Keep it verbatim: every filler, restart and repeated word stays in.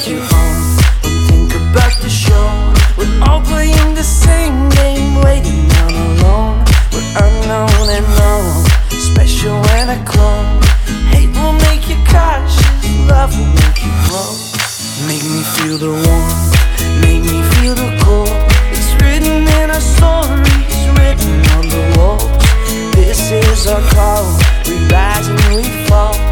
take you home. Don't think about the show. We're all playing the same game, waiting on alone. We're unknown and known, special when I clone. Hate will make you cautious, love will make you grow. Make me feel the warmth, make me feel the cold. It's written in our stories, written on the walls. This is our call, we rise and we fall.